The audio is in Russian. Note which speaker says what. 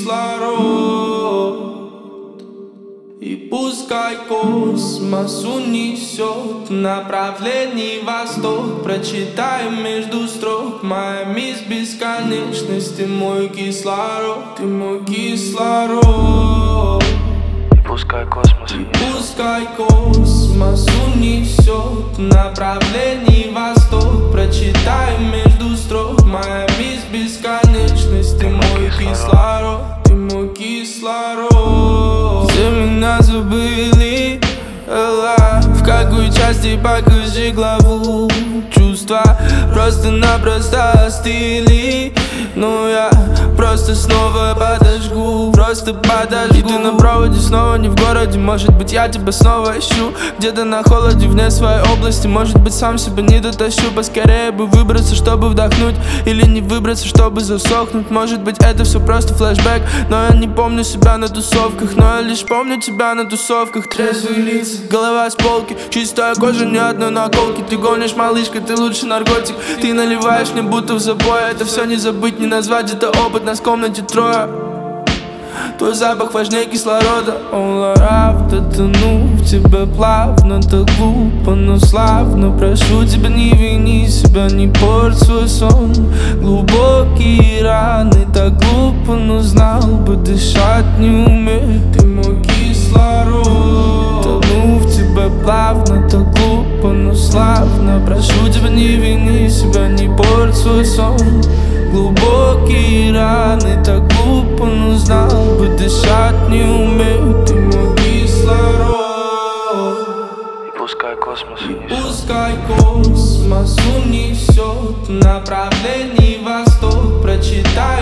Speaker 1: кислород. И пускай космос унесет в направлении восток. Прочитаем между строк: моя мисс бесконечность, ты мой кислород, ты мой кислород.
Speaker 2: Пускай космос
Speaker 1: унесет в направлении восток. Прочитаем между строк: моя мисс бесконечность, ты мой кислород, ты мой кислород. Все меня забыли, в какой части покажи главу. Чувства просто-напросто остыли, но я просто снова подожгу, просто подожгу. И ты на проводе снова не в городе. Может быть, я тебя снова ищу где-то на холоде, вне своей области. Может быть, сам себя не дотащу. Поскорее бы выбраться, чтобы вдохнуть, или не выбраться, чтобы засохнуть. Может быть, это все просто флешбэк, но я не помню себя на тусовках. Но я лишь помню тебя на тусовках. Трезвые лица, голова с полки, чистая кожа, ни одной наколки. Ты гонишь, малышка, ты лучший наркотик. Ты наливаешь мне будто в запой. Это все не забыть, не назвать, это опыт. Нас в комнате трое. Твой запах важнее кислорода. All around, тону в тебя плавно, так глупо, но славно. Прошу тебя, не вини себя, не порть свой сон. Глубокие раны, так глупо, но знал бы, дышать не умею. Ты мой кислород. Тону в тебя плавно, так глупо, но славно. Прошу тебя, не вини себя, не порть свой сон. Глубокие раны, так глупо, но знал бы, дышать не умею. Ты мой кислород.
Speaker 2: И пускай космос
Speaker 1: унесет в направлении восток. Прочитай